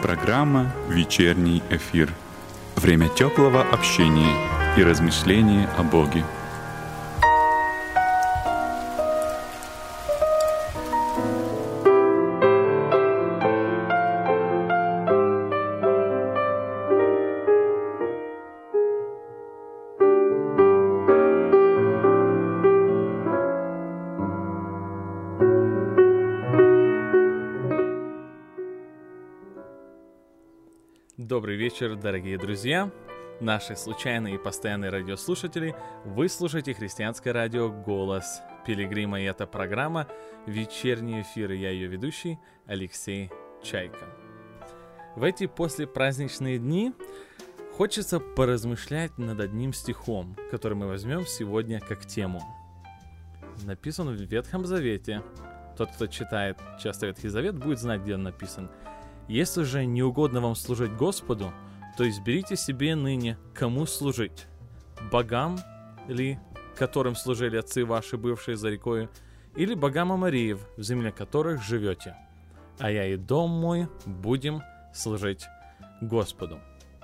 Программа «Вечерний эфир». Время теплого общения и размышления о Боге. Добрый вечер, дорогие друзья, наши случайные и постоянные радиослушатели. Вы слушаете христианское радио «Голос Пилигрима», и это программа «Вечерний эфир», и я ее ведущий Алексей Чайка. В эти послепраздничные дни хочется поразмышлять над одним стихом, который мы возьмем сегодня как тему. Написан в Ветхом Завете. Тот, кто читает часто Ветхий Завет, будет знать, где он написан. «Если же не угодно вам служить Господу, то изберите себе ныне, кому служить, богам ли, которым служили отцы ваши, бывшие за рекою, или богам Амореев, в земле которых живете, а я и дом мой будем служить Господу».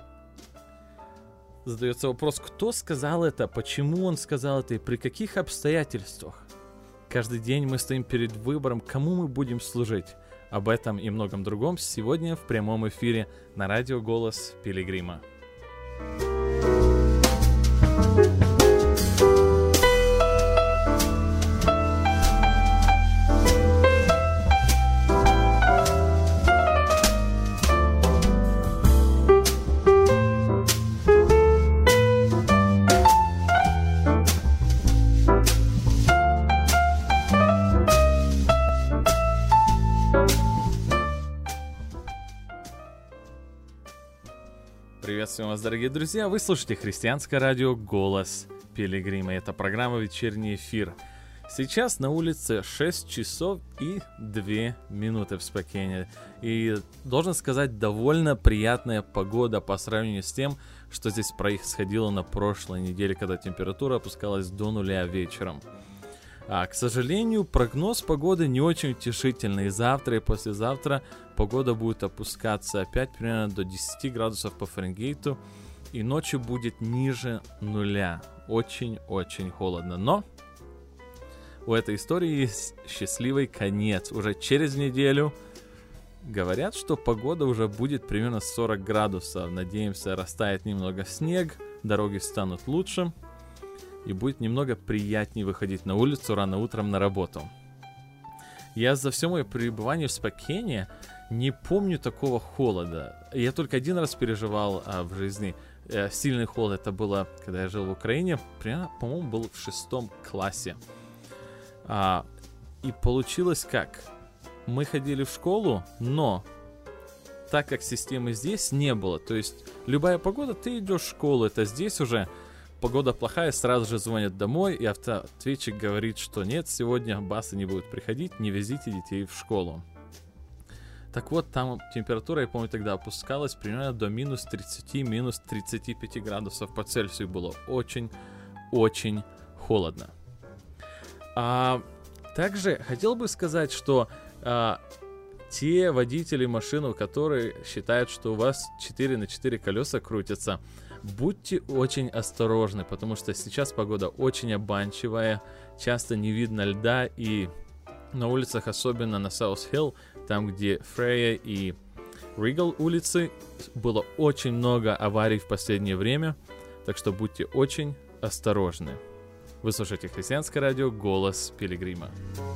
Задается вопрос, кто сказал это, почему он сказал это и при каких обстоятельствах. Каждый день мы стоим перед выбором, кому мы будем служить. Об этом и многом другом сегодня в прямом эфире на радио «Голос Пилигрима». Приветствуем вас, дорогие друзья! Вы слушаете христианское радио «Голос Пилигрима». Это программа «Вечерний эфир». Сейчас на улице 6 часов и 2 минуты в Спокейне. И, должен сказать, довольно приятная погода по сравнению с тем, что здесь происходило на прошлой неделе, когда температура опускалась до 0 вечером. К сожалению, прогноз погоды не очень утешительный. И завтра, и послезавтра погода будет опускаться опять примерно до 10 градусов по Фаренгейту. И ночью будет ниже 0. Очень-очень холодно. Но у этой истории есть счастливый конец. Уже через неделю говорят, что погода уже будет примерно 40 градусов. Надеемся, растает немного снег, дороги станут лучше. И будет немного приятнее выходить на улицу рано утром на работу. Я за все мое пребывание в Спокейне не помню такого холода. Я только один раз переживал в жизни сильный холод. Это было, когда я жил в Украине. Примерно, по-моему, был в 6 классе. И получилось как? Мы ходили в школу, но так как системы здесь не было, то есть любая погода, ты идешь в школу, это здесь уже... Погода плохая, сразу же звонят домой, и автоответчик говорит, что нет, сегодня басы не будут приходить, не везите детей в школу. Так вот, там температура, я помню, тогда опускалась примерно до минус 30, минус 35 градусов по Цельсию. Было очень-очень холодно. Также хотел бы сказать, что те водители машин, которые считают, что у вас 4 на 4 колеса крутятся, будьте очень осторожны, потому что сейчас погода очень обманчивая, часто не видно льда, и на улицах, особенно на Саус-Хилл, там, где Фрея и Ригал улицы, было очень много аварий в последнее время, так что будьте очень осторожны. Вы слушаете христианское радио «Голос Пилигрима».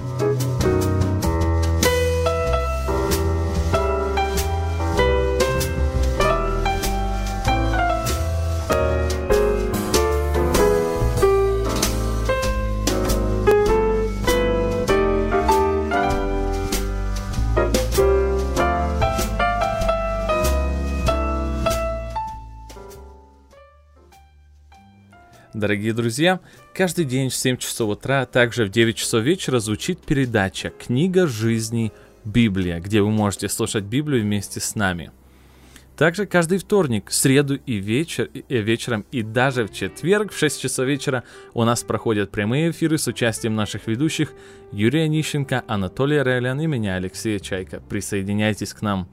Дорогие друзья, каждый день в 7 часов утра, а также в 9 часов вечера звучит передача «Книга жизни Библия», где вы можете слушать Библию вместе с нами. Также каждый вторник, среду и вечером, и даже в четверг в 6 часов вечера у нас проходят прямые эфиры с участием наших ведущих Юрия Нищенко, Анатолия Релян и меня, Алексея Чайка. Присоединяйтесь к нам.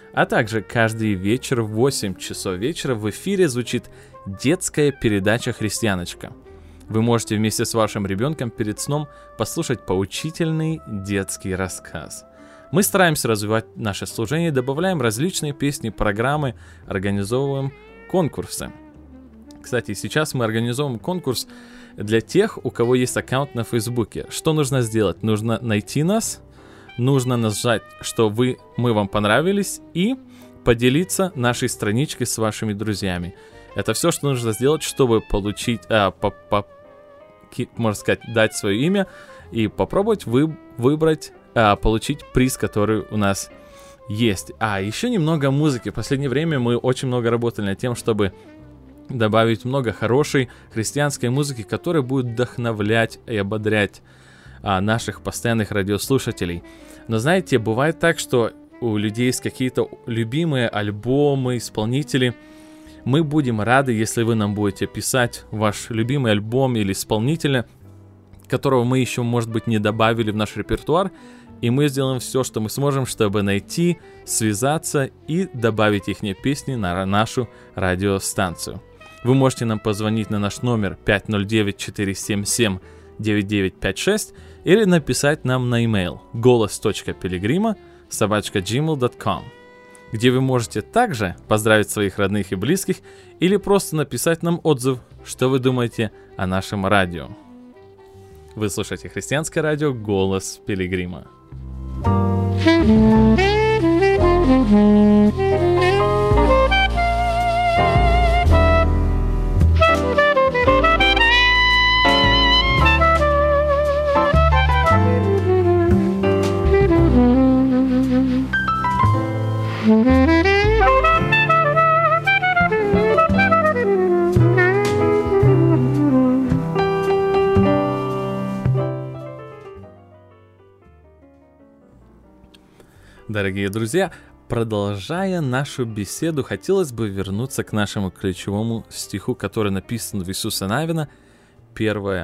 А также каждый вечер в 8 часов вечера в эфире звучит детская передача «Христианочка». Вы можете вместе с вашим ребенком перед сном послушать поучительный детский рассказ. Мы стараемся развивать наше служение, добавляем различные песни, программы, организовываем конкурсы. Кстати, сейчас мы организовываем конкурс для тех, у кого есть аккаунт на Фейсбуке. Что нужно сделать? Нужно найти нас, нужно нажать, что мы вам понравились, и поделиться нашей страничкой с вашими друзьями. Это все, что нужно сделать, чтобы получить, можно сказать, дать свое имя и попробовать выбрать, получить приз, который у нас есть. Еще немного музыки. В последнее время мы очень много работали над тем, чтобы добавить много хорошей христианской музыки, которая будет вдохновлять и ободрять наших постоянных радиослушателей. Но знаете, бывает так, что у людей есть какие-то любимые альбомы, исполнители. Мы будем рады, если вы нам будете писать ваш любимый альбом или исполнителя, которого мы еще, может быть, не добавили в наш репертуар, и мы сделаем все, что мы сможем, чтобы найти, связаться и добавить их песни на нашу радиостанцию. Вы можете нам позвонить на наш номер 509-477-9956 или написать нам на e-mail голос.пилигрима@gmail.com, где вы можете также поздравить своих родных и близких или просто написать нам отзыв, что вы думаете о нашем радио. Вы слушаете христианское радио «Голос Пилигрима». Дорогие друзья, продолжая нашу беседу, хотелось бы вернуться к нашему ключевому стиху, который написан в Иисуса Навина, 1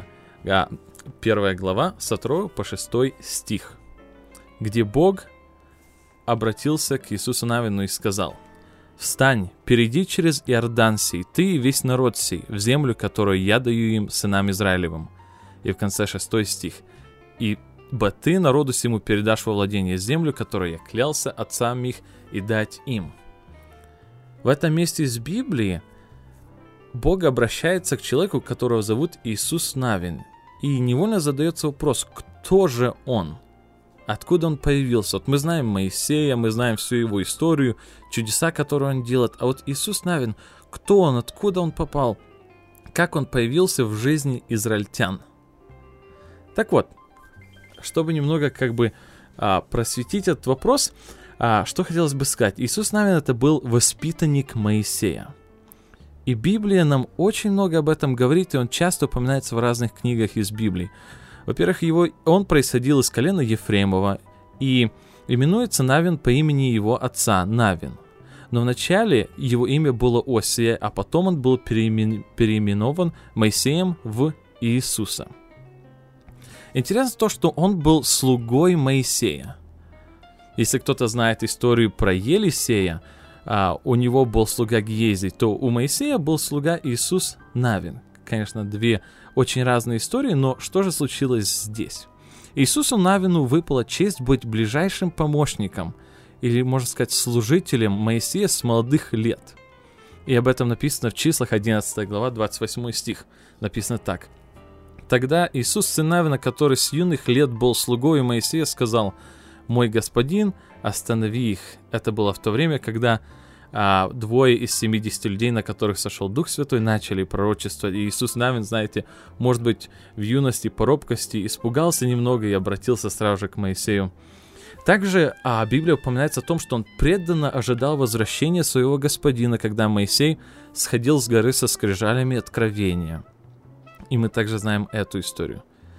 глава, с 2 по 6 стих, где Бог обратился к Иисусу Навину и сказал: «Встань, перейди через Иордан сей, ты и весь народ сей, в землю, которую я даю им, сынам Израилевым». И в конце 6 стих: «Ибо ты народу сему передашь во владение землю, которую я клялся отцам их и дать им». В этом месте из Библии Бог обращается к человеку, которого зовут Иисус Навин, и невольно задается вопрос, кто же он? Откуда он появился? Вот мы знаем Моисея, мы знаем всю его историю, чудеса, которые он делает, а вот Иисус Навин, кто он, откуда он попал, как он появился в жизни израильтян? Так вот, чтобы немного просветить этот вопрос, что хотелось бы сказать. Иисус Навин — это был воспитанник Моисея. И Библия нам очень много об этом говорит, и он часто упоминается в разных книгах из Библии. Во-первых, он происходил из колена Ефремова, и именуется Навин по имени его отца Навин. Но вначале его имя было Осия, а потом он был переименован Моисеем в Иисуса. Интересно то, что он был слугой Моисея. Если кто-то знает историю про Елисея, у него был слуга Гиези, то у Моисея был слуга Иисус Навин. Конечно, две очень разные истории, но что же случилось здесь? Иисусу Навину выпала честь быть ближайшим помощником, или, можно сказать, служителем Моисея с молодых лет. И об этом написано в Числах 11 глава, 28 стих. Написано так: «Тогда Иисус, сын Навина, который с юных лет был слугой Моисея, сказал: мой господин, останови их». Это было в то время, когда 2 из 70 людей, на которых сошел Дух Святой, начали пророчествовать. И Иисус Навин, знаете, может быть, в юности, по робкости испугался немного и обратился сразу же к Моисею. Также Библия упоминается о том, что он преданно ожидал возвращения своего господина, когда Моисей сходил с горы со скрижалями откровения. И мы также знаем эту историю.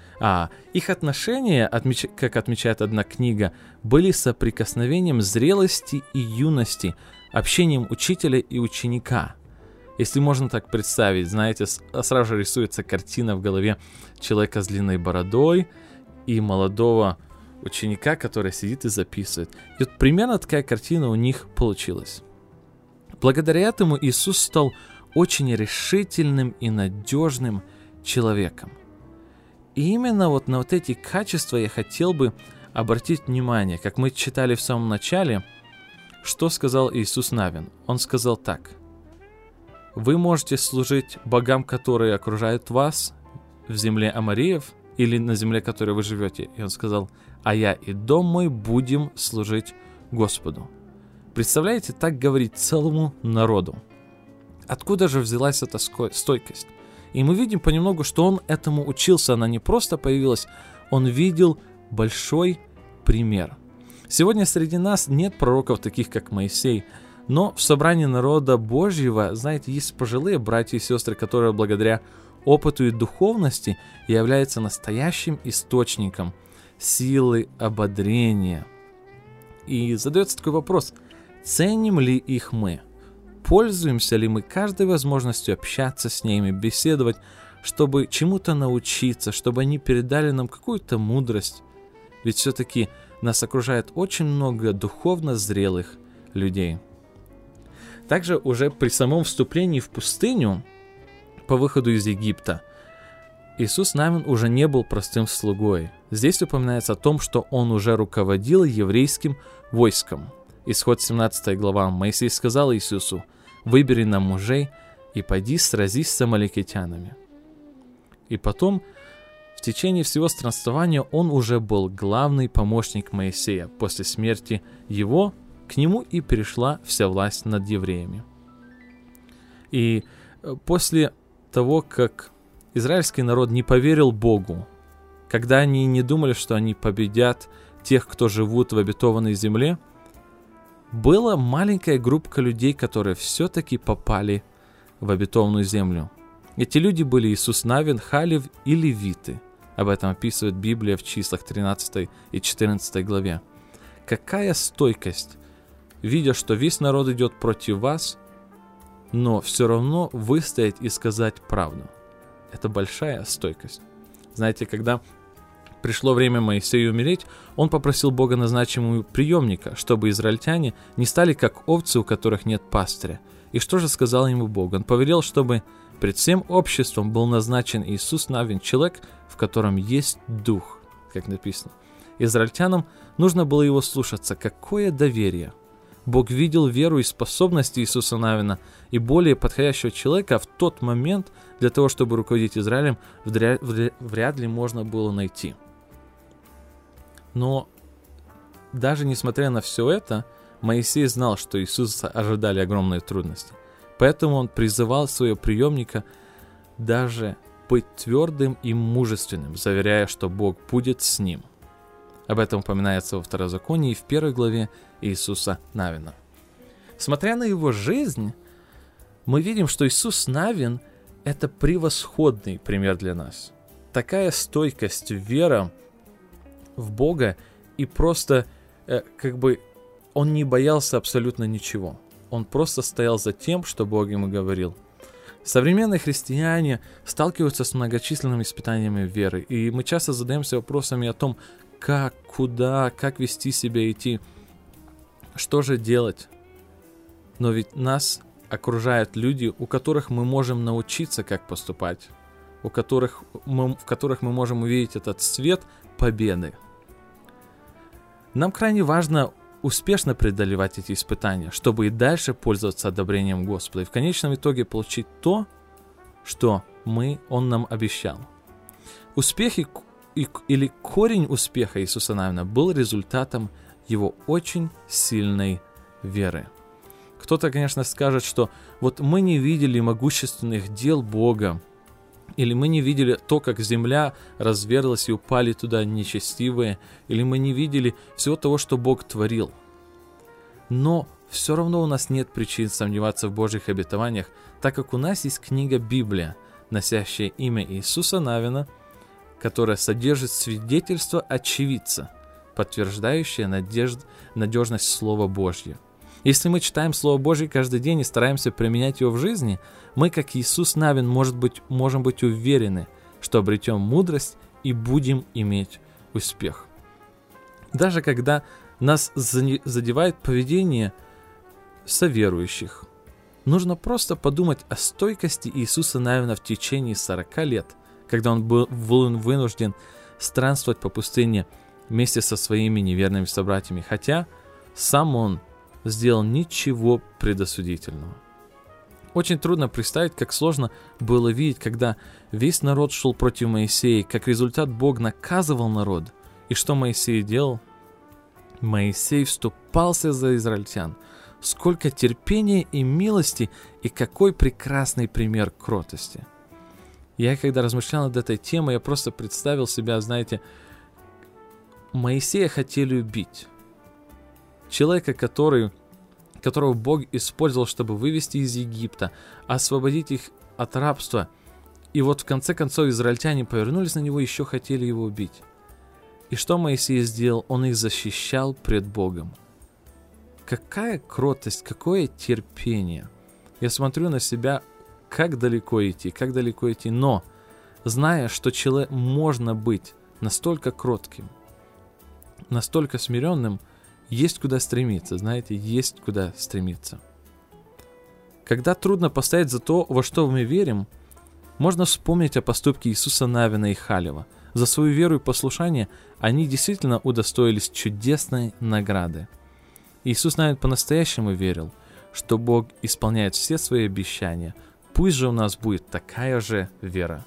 Их отношения, как отмечает одна книга, были соприкосновением зрелости и юности, общением учителя и ученика. Если можно так представить, знаете, сразу же рисуется картина в голове человека с длинной бородой и молодого ученика, который сидит и записывает. И вот примерно такая картина у них получилась. Благодаря этому Иисус стал очень решительным и надежным человеком. И именно вот на вот эти качества я хотел бы обратить внимание. Как мы читали в самом начале, что сказал Иисус Навин? Он сказал так: «Вы можете служить богам, которые окружают вас в земле Амореев, или на земле, в которой вы живете». И он сказал: «А я и дом мой будем служить Господу». Представляете, так говорить целому народу. Откуда же взялась эта стойкость? И мы видим понемногу, что он этому учился. Она не просто появилась, он видел большой пример. Сегодня среди нас нет пророков таких, как Моисей, но в собрании народа Божьего, знаете, есть пожилые братья и сестры, которые благодаря опыту и духовности являются настоящим источником силы, ободрения. И задается такой вопрос: ценим ли их мы? Пользуемся ли мы каждой возможностью общаться с ними, беседовать, чтобы чему-то научиться, чтобы они передали нам какую-то мудрость? Ведь все-таки нас окружает очень много духовно зрелых людей. Также уже при самом вступлении в пустыню, по выходу из Египта, Иисус Навин уже не был простым слугой. Здесь упоминается о том, что он уже руководил еврейским войском. Исход 17 глава. Моисей сказал Иисусу: «Выбери нам мужей и пойди сразись с амаликитянами». И потом, в течение всего странствования, он уже был главный помощник Моисея. После смерти его к нему и перешла вся власть над евреями. И после того, как израильский народ не поверил Богу, когда они не думали, что они победят тех, кто живут в обетованной земле, была маленькая группа людей, которые все-таки попали в обетованную землю. Эти люди были Иисус Навин, Халев и левиты. Об этом описывает Библия в числах 13 и 14 главе. Какая стойкость, видя, что весь народ идет против вас, но все равно выстоять и сказать правду. Это большая стойкость. Знаете, когда пришло время Моисею умереть, он попросил Бога назначить ему преемника, чтобы израильтяне не стали как овцы, у которых нет пастыря. И что же сказал ему Бог? Он повелел, чтобы пред всем обществом был назначен Иисус Навин, человек, в котором есть дух, как написано. Израильтянам нужно было его слушаться. Какое доверие! Бог видел веру и способности Иисуса Навина, и более подходящего человека в тот момент для того, чтобы руководить Израилем, вряд ли можно было найти. Но даже несмотря на все это, Моисей знал, что Иисуса ожидали огромные трудности. Поэтому он призывал своего преемника даже быть твердым и мужественным, заверяя, что Бог будет с ним. Об этом упоминается во Второзаконии и в 1 главе Иисуса Навина. Смотря на его жизнь, мы видим, что Иисус Навин – это превосходный пример для нас. Такая стойкость, вера в Бога, и просто он не боялся абсолютно ничего. Он просто стоял за тем, что Бог ему говорил. Современные христиане сталкиваются с многочисленными испытаниями веры, и мы часто задаемся вопросами о том, как, куда, как вести себя, идти, что же делать. Но ведь нас окружают люди, у которых мы можем научиться, как поступать, в которых мы можем увидеть этот свет победы. Нам крайне важно успешно преодолевать эти испытания, чтобы и дальше пользоваться одобрением Господа и в конечном итоге получить то, что Он нам обещал. Успех или корень успеха Иисуса Навина был результатом его очень сильной веры. Кто-то, конечно, скажет, что вот мы не видели могущественных дел Бога, или мы не видели то, как земля разверзлась и упали туда нечестивые, или мы не видели всего того, что Бог творил. Но все равно у нас нет причин сомневаться в Божьих обетованиях, так как у нас есть книга Библия, носящая имя Иисуса Навина, которая содержит свидетельство очевидца, подтверждающее надежность Слова Божьего. Если мы читаем Слово Божье каждый день и стараемся применять его в жизни, мы, как Иисус Навин, можем быть уверены, что обретем мудрость и будем иметь успех. Даже когда нас задевает поведение соверующих, нужно просто подумать о стойкости Иисуса Навина в течение 40 лет, когда он был вынужден странствовать по пустыне вместе со своими неверными собратьями, хотя сам он сделал ничего предосудительного. Очень трудно представить, как сложно было видеть, когда весь народ шел против Моисея, как результат Бог наказывал народ. И что Моисей делал? Моисей вступался за израильтян. Сколько терпения и милости, и какой прекрасный пример кротости. Я, когда размышлял над этой темой, я просто представил себя, знаете, Моисея хотели убить. Человека, которого Бог использовал, чтобы вывести из Египта, освободить их от рабства. И вот в конце концов израильтяне повернулись на него и еще хотели его убить. И что Моисей сделал? Он их защищал пред Богом. Какая кротость, какое терпение. Я смотрю на себя, как далеко идти, но зная, что человек можно быть настолько кротким, настолько смиренным, есть куда стремиться, знаете, есть куда стремиться. Когда трудно постоять за то, во что мы верим, можно вспомнить о поступке Иисуса Навина и Халева. За свою веру и послушание они действительно удостоились чудесной награды. Иисус Навин по-настоящему верил, что Бог исполняет все свои обещания. Пусть же у нас будет такая же вера.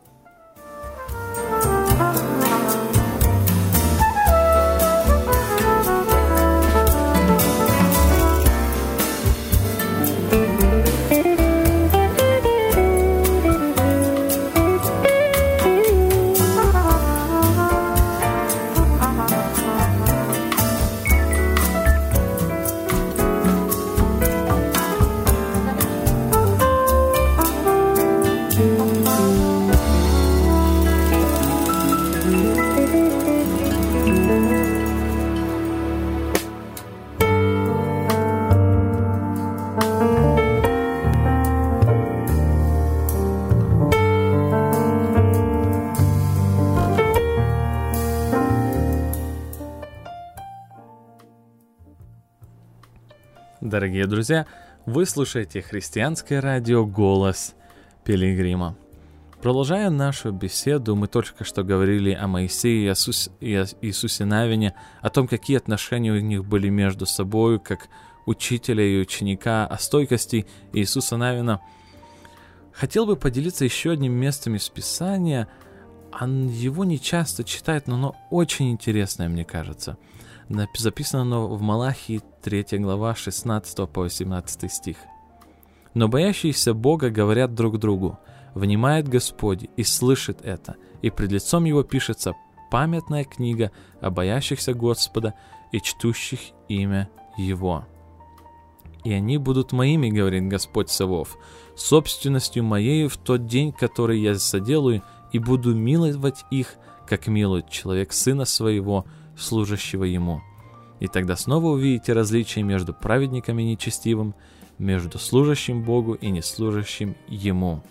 Дорогие друзья, вы слушаете христианское радио «Голос Пилигрима». Продолжая нашу беседу, мы только что говорили о Моисее и Иисусе Навине, о том, какие отношения у них были между собой, как учителя и ученика, о стойкости Иисуса Навина. Хотел бы поделиться еще одним местом из Писания. Его не часто читают, но оно очень интересное, мне кажется. Записано оно в Малахии 3 глава 16 по 18 стих. «Но боящиеся Бога говорят друг другу: внимает Господь и слышит это, и пред лицом Его пишется памятная книга о боящихся Господа и чтущих имя Его. И они будут моими, говорит Господь Савов, собственностью моею в тот день, который я соделаю, и буду миловать их, как милует человек сына своего, служащего ему. И тогда снова увидите различие между праведником и нечестивым, между служащим Богу и неслужащим Ему».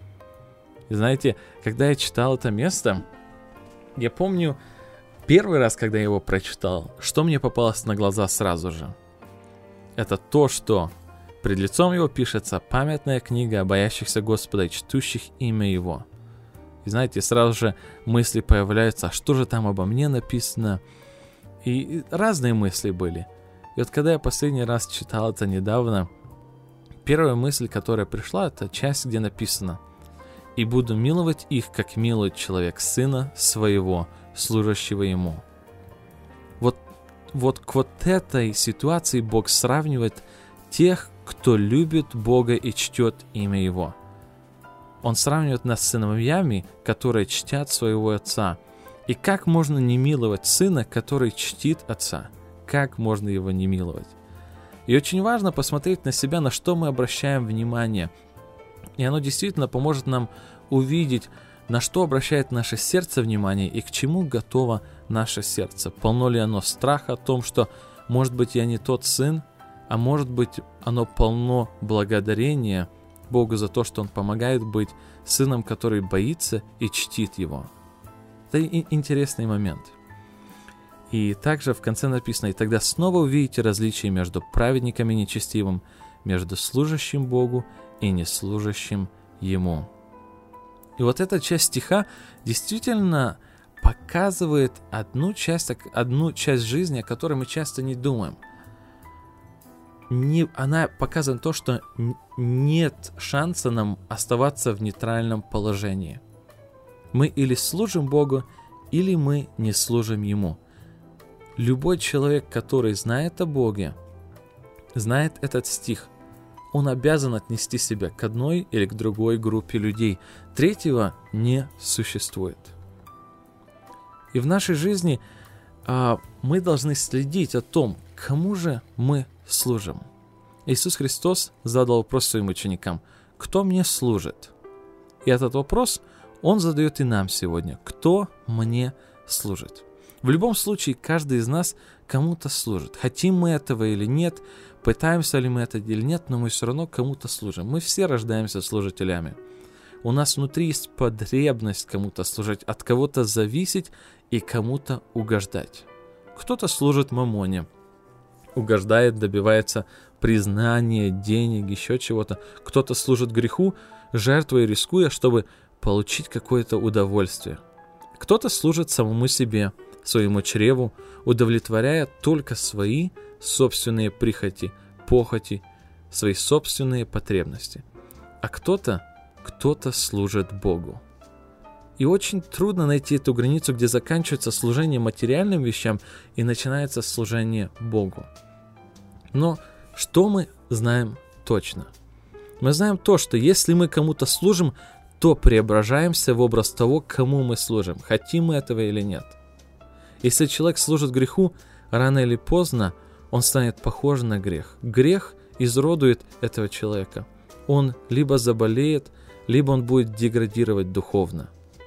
И знаете, когда я читал это место, я помню первый раз, когда я его прочитал, что мне попалось на глаза сразу же. Это то, что пред лицом Его пишется памятная книга о боящихся Господа и чтущих имя Его. И знаете, сразу же мысли появляются: а что же там обо мне написано? И разные мысли были. И вот когда я последний раз читал это недавно, первая мысль, которая пришла, это часть, где написано: «И буду миловать их, как милует человек сына своего, служащего ему». Вот к вот этой ситуации Бог сравнивает тех, кто любит Бога и чтет имя Его. Он сравнивает нас с сыновьями, которые чтят своего отца. И как можно не миловать сына, который чтит отца? Как можно его не миловать? И очень важно посмотреть на себя, на что мы обращаем внимание. И оно действительно поможет нам увидеть, на что обращает наше сердце внимание и к чему готово наше сердце. Полно ли оно страха о том, что, может быть, я не тот сын, а может быть, оно полно благодарения Богу за то, что Он помогает быть сыном, который боится и чтит Его. Это интересный момент. И также в конце написано: «И тогда снова увидите различие между праведником и нечестивым, между служащим Богу и неслужащим Ему». И вот эта часть стиха действительно показывает одну часть жизни, о которой мы часто не думаем. Она показывает то, что нет шанса нам оставаться в нейтральном положении. Мы или служим Богу, или мы не служим Ему. Любой человек, который знает о Боге, знает этот стих, он обязан отнести себя к одной или к другой группе людей. Третьего не существует. И в нашей жизни мы должны следить о том, кому же мы служим. Иисус Христос задал вопрос своим ученикам: «Кто мне служит?» И этот вопрос Он задает и нам сегодня: «Кто мне служит?» В любом случае, каждый из нас кому-то служит. Хотим мы этого или нет, пытаемся ли мы это или нет, но мы все равно кому-то служим. Мы все рождаемся служителями. У нас внутри есть потребность кому-то служить, от кого-то зависеть и кому-то угождать. Кто-то служит мамоне, угождает, добивается признания, денег, еще чего-то. Кто-то служит греху, жертвуя и рискуя, чтобы получить какое-то удовольствие. Кто-то служит самому себе, своему чреву, удовлетворяя только свои собственные прихоти, похоти, свои собственные потребности. А кто-то служит Богу. И очень трудно найти эту границу, где заканчивается служение материальным вещам и начинается служение Богу. Но что мы знаем точно? Мы знаем то, что если мы кому-то служим, то преображаемся в образ того, кому мы служим, хотим мы этого или нет. Если человек служит греху, рано или поздно он станет похож на грех. Грех изуродует этого человека. Он либо заболеет, либо он будет деградировать духовно.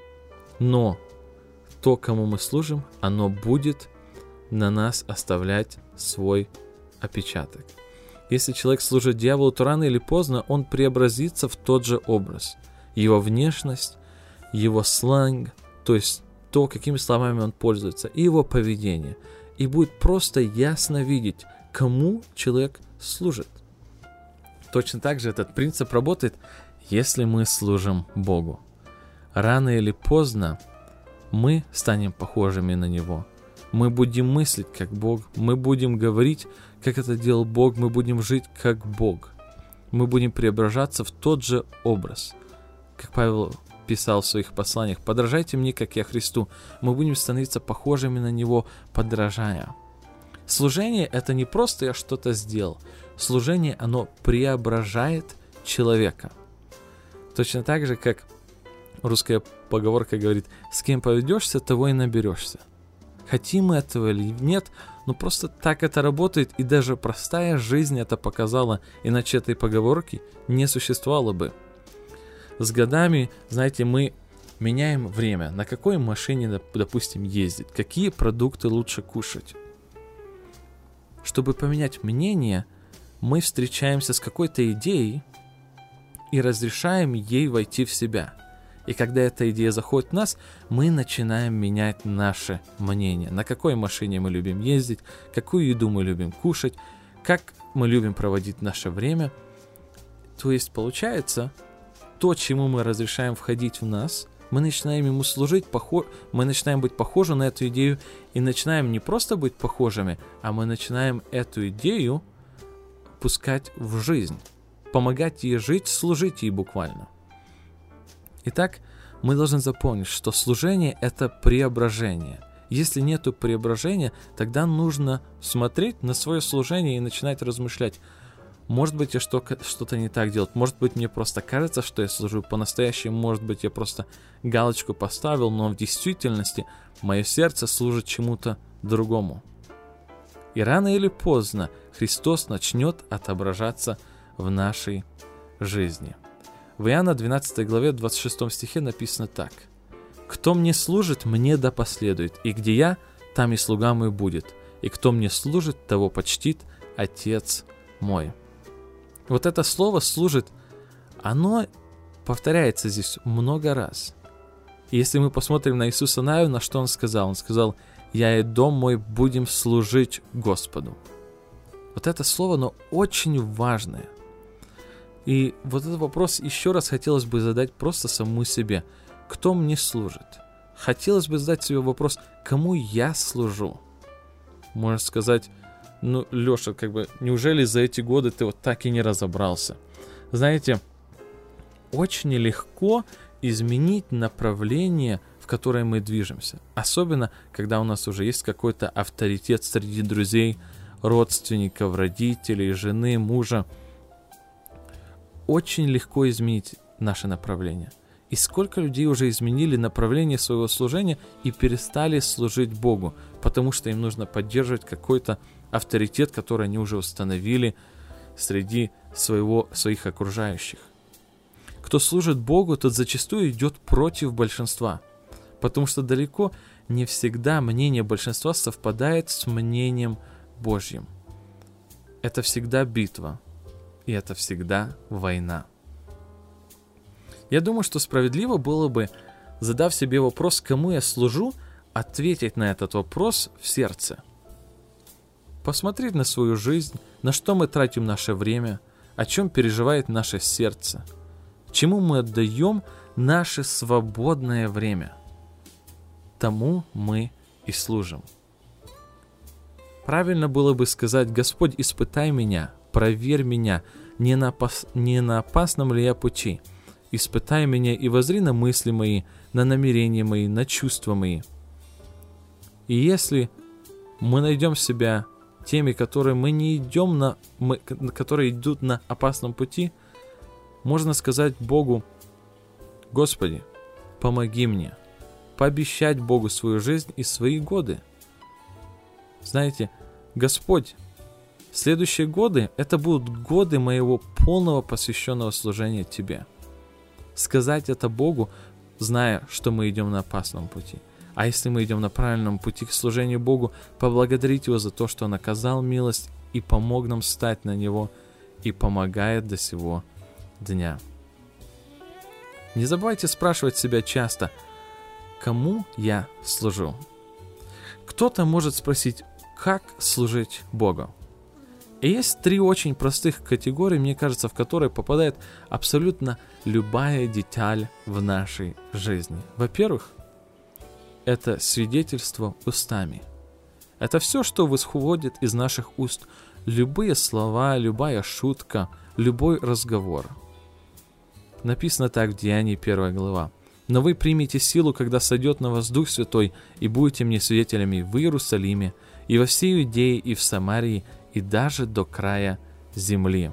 Но то, кому мы служим, оно будет на нас оставлять свой отпечаток. Если человек служит дьяволу, то рано или поздно он преобразится в тот же образ. Его внешность, его сленг, то есть то, какими словами он пользуется, и его поведение. И будет просто ясно видеть, кому человек служит. Точно так же этот принцип работает, если мы служим Богу. Рано или поздно мы станем похожими на Него. Мы будем мыслить как Бог, мы будем говорить, как это делал Бог, мы будем жить как Бог. Мы будем преображаться в тот же образ. Как Павел писал в своих посланиях: «Подражайте мне, как я Христу». Мы будем становиться похожими на Него, подражая. Служение — это не просто я что-то сделал. Служение, оно преображает человека. Точно так же, как русская поговорка говорит: «С кем поведешься, того и наберешься». Хотим мы этого или нет, но просто так это работает, и даже простая жизнь это показала, иначе этой поговорки не существовало бы. С годами, знаете, мы меняем время, на какой машине, допустим, ездить, какие продукты лучше кушать. Чтобы поменять мнение, мы встречаемся с какой-то идеей и разрешаем ей войти в себя. И когда эта идея заходит в нас, мы начинаем менять наше мнение. На какой машине мы любим ездить, какую еду мы любим кушать, как мы любим проводить наше время. То есть получается, то, чему мы разрешаем входить в нас, мы начинаем ему служить, мы начинаем быть похожи на эту идею и начинаем не просто быть похожими, а мы начинаем эту идею пускать в жизнь, помогать ей жить, служить ей буквально. Итак, мы должны запомнить, что служение — это преображение. Если нету преображения, тогда нужно смотреть на свое служение и начинать размышлять. Может быть, я что-то не так делаю. Может быть, мне просто кажется, что я служу по-настоящему. Может быть, я просто галочку поставил, но в действительности мое сердце служит чему-то другому. И рано или поздно Христос начнет отображаться в нашей жизни. В Иоанна 12 главе 26 стихе написано так: «Кто мне служит, мне да последует, и где я, там и слуга мой будет, и кто мне служит, того почтит Отец мой». Вот это слово «служит», оно повторяется здесь много раз. И если мы посмотрим на Иисуса Навина, что Он сказал? Он сказал: я и дом мой будем служить Господу». Вот это слово, оно очень важное. И вот этот вопрос еще раз хотелось бы задать просто самому себе. Кто мне служит? Хотелось бы задать себе вопрос, кому я служу? Можно сказать, ну, Леша, неужели за эти годы ты вот так и не разобрался? Знаете, очень легко изменить направление, в которое мы движемся. Особенно, когда у нас уже есть какой-то авторитет среди друзей, родственников, родителей, жены, мужа. Очень легко изменить наше направление. И сколько людей уже изменили направление своего служения и перестали служить Богу, потому что им нужно поддерживать какой-то авторитет, который они уже установили среди своих окружающих. Кто служит Богу, тот зачастую идет против большинства, потому что далеко не всегда мнение большинства совпадает с мнением Божьим. Это всегда битва, и это всегда война. Я думаю, что справедливо было бы, задав себе вопрос, кому я служу, ответить на этот вопрос в сердце. Посмотреть на свою жизнь, на что мы тратим наше время, о чем переживает наше сердце, чему мы отдаем наше свободное время. Тому мы и служим. Правильно было бы сказать: «Господь, испытай меня, проверь меня, не на опасном ли я пути. Испытай меня и воззри на мысли мои, на намерения мои, на чувства мои». И если мы найдем себя теми, которые которые идут на опасном пути, можно сказать Богу: «Господи, помоги мне», пообещать Богу свою жизнь и свои годы. Знаете, Господь, следующие годы — это будут годы моего полного посвященного служения Тебе. Сказать это Богу, зная, что мы идем на опасном пути. А если мы идем на правильном пути к служению Богу, поблагодарить Его за то, что Он оказал милость и помог нам встать на Него и помогает до сего дня. Не забывайте спрашивать себя часто: кому я служу? Кто-то может спросить: как служить Богу? И есть 3 очень простых категории, мне кажется, в которые попадает абсолютно любая деталь в нашей жизни. Во-первых, это свидетельство устами. Это все, что исходит из наших уст. Любые слова, любая шутка, любой разговор. Написано так в Деянии 1 глава. «Но вы примете силу, когда сойдет на вас Дух Святой, и будете мне свидетелями в Иерусалиме, и во всей Иудее, и в Самарии, и даже до края земли».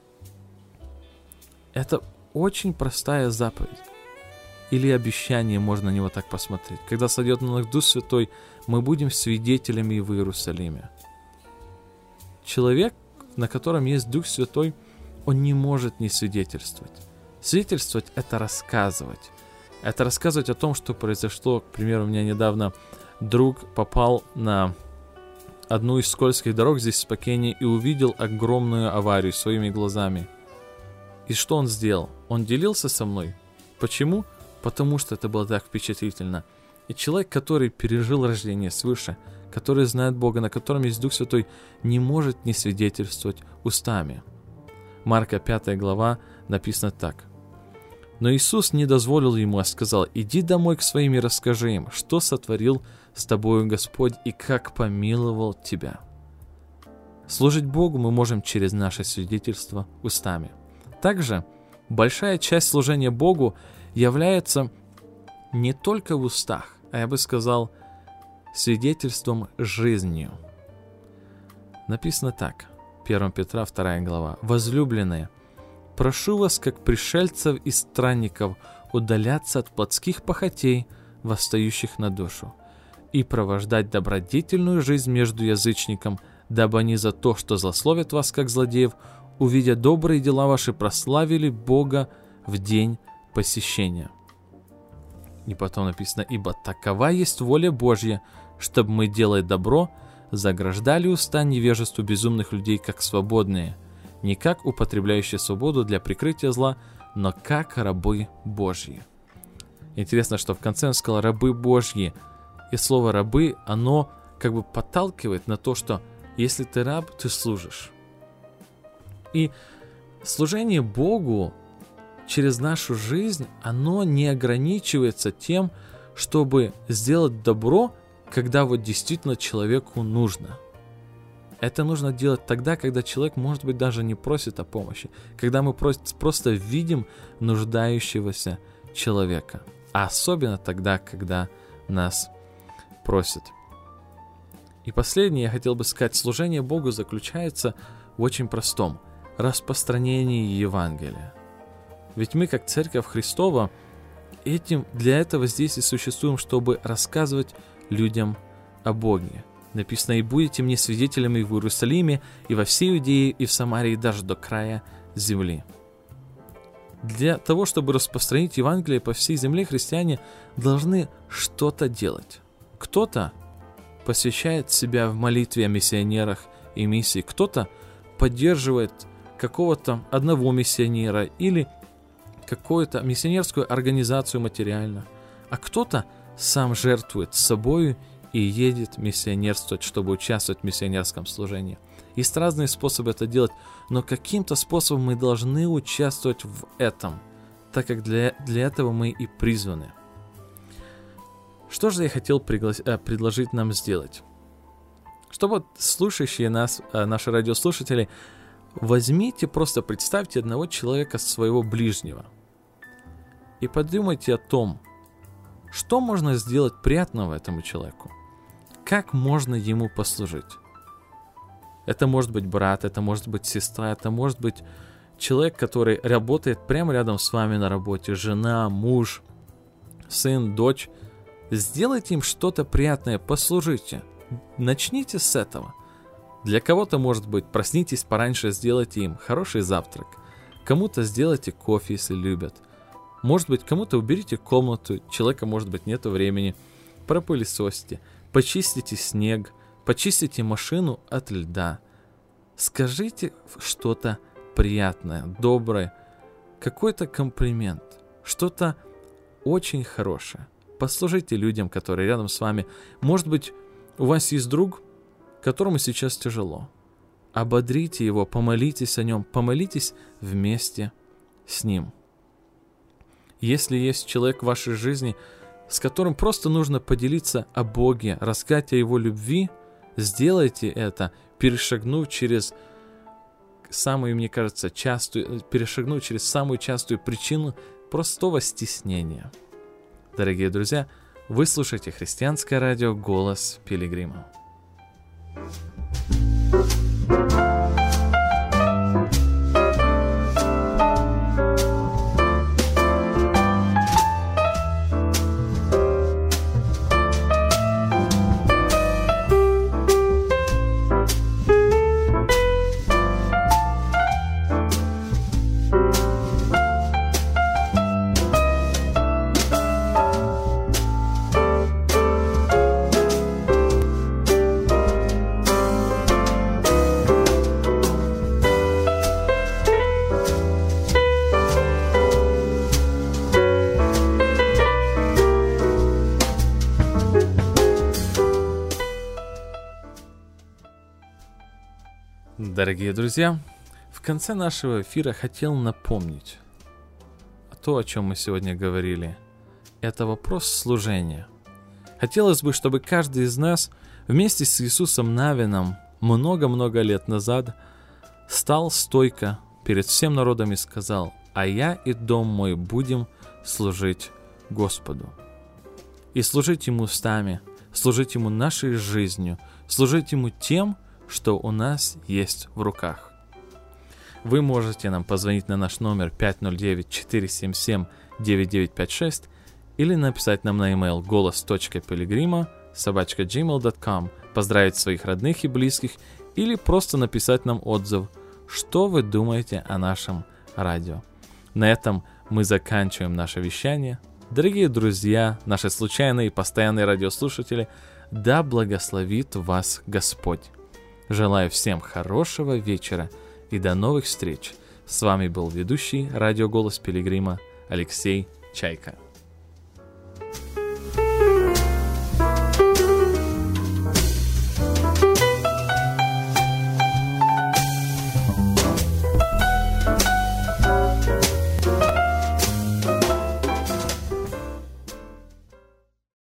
Это очень простая заповедь. Или обещание, можно на него так посмотреть. Когда сойдет на нас Дух Святой, мы будем свидетелями в Иерусалиме. Человек, на котором есть Дух Святой, он не может не свидетельствовать. Свидетельствовать — это рассказывать. Это рассказывать о том, что произошло. К примеру, у меня недавно друг попал на одну из скользких дорог здесь в Спокене и увидел огромную аварию своими глазами. И что он сделал? Он делился со мной. Почему? Потому что это было так впечатлительно. И человек, который пережил рождение свыше, который знает Бога, на котором есть Дух Святой, не может не свидетельствовать устами. Марка 5 глава написано так. «Но Иисус не дозволил ему, а сказал: иди домой к своим и расскажи им, что сотворил с тобою Господь и как помиловал тебя». Служить Богу мы можем через наше свидетельство устами. Также большая часть служения Богу является не только в устах, а я бы сказал, свидетельством жизнью. Написано так, 1 Петра 2 глава. «Возлюбленные, прошу вас, как пришельцев и странников, удаляться от плотских похотей, восстающих на душу, и провождать добродетельную жизнь между язычником, дабы они за то, что злословят вас, как злодеев, увидя добрые дела ваши, прославили Бога в день посещения». И потом написано: «Ибо такова есть воля Божья, чтобы мы, делая добро, заграждали уста невежеству безумных людей, как свободные, не как употребляющие свободу для прикрытия зла, но как рабы Божьи». Интересно, что в конце он сказал «рабы Божьи». И слово «рабы», оно как бы подталкивает на то, что если ты раб, ты служишь. И служение Богу через нашу жизнь, оно не ограничивается тем, чтобы сделать добро, когда вот действительно человеку нужно. Это нужно делать тогда, когда человек, может быть, даже не просит о помощи, когда мы просто видим нуждающегося человека, а особенно тогда, когда нас просят. И последнее, я хотел бы сказать, служение Богу заключается в очень простом – распространении Евангелия. Ведь мы, как Церковь Христова, для этого здесь и существуем, чтобы рассказывать людям о Боге. Написано: «И будете мне свидетелями в Иерусалиме, и во всей Иудее, и в Самарии, даже до края земли». Для того, чтобы распространить Евангелие по всей земле, христиане должны что-то делать. Кто-то посвящает себя в молитве о миссионерах и миссии, кто-то поддерживает какого-то одного миссионера или какую-то миссионерскую организацию материально, а кто-то сам жертвует собою и едет миссионерствовать, чтобы участвовать в миссионерском служении. Есть разные способы это делать, но каким-то способом мы должны участвовать в этом, так как для этого мы и призваны. Что же я хотел предложить нам сделать? Чтобы слушающие нас, наши радиослушатели, возьмите, просто представьте одного человека, своего ближнего, и подумайте о том, что можно сделать приятного этому человеку, как можно ему послужить. Это может быть брат, это может быть сестра, это может быть человек, который работает прямо рядом с вами на работе, жена, муж, сын, дочь. Сделайте им что-то приятное, послужите. Начните с этого. Для кого-то, может быть, проснитесь пораньше, сделайте им хороший завтрак. Кому-то сделайте кофе, если любят. Может быть, кому-то уберите комнату, человека, может быть, нету времени. Пропылесосьте, почистите снег, почистите машину от льда. Скажите что-то приятное, доброе, какой-то комплимент, что-то очень хорошее. Послужите людям, которые рядом с вами. Может быть, у вас есть друг, которому сейчас тяжело. Ободрите его, помолитесь о нем, помолитесь вместе с ним. Если есть человек в вашей жизни, с которым просто нужно поделиться о Боге, рассказать о Его любви, сделайте это, перешагнув через самую, мне кажется, перешагнув через самую частую причину простого стеснения. Дорогие друзья, вы слушаете христианское радио «Голос Пилигрима». Дорогие друзья, в конце нашего эфира хотел напомнить то, о чем мы сегодня говорили. Это вопрос служения. Хотелось бы, чтобы каждый из нас вместе с Иисусом Навином много-много лет назад стал стойко перед всем народом и сказал: «А я и дом мой будем служить Господу». И служить Ему устами, служить Ему нашей жизнью, служить Ему тем, что у нас есть в руках. Вы можете нам позвонить на наш номер 509-477-9956 или написать нам на e-mail golos.pilgrima@gmail.com, поздравить своих родных и близких или просто написать нам отзыв, что вы думаете о нашем радио. На этом мы заканчиваем наше вещание. Дорогие друзья, наши случайные и постоянные радиослушатели, да благословит вас Господь. Желаю всем хорошего вечера и до новых встреч. С вами был ведущий радио «Голос Пилигрима» Алексей Чайка.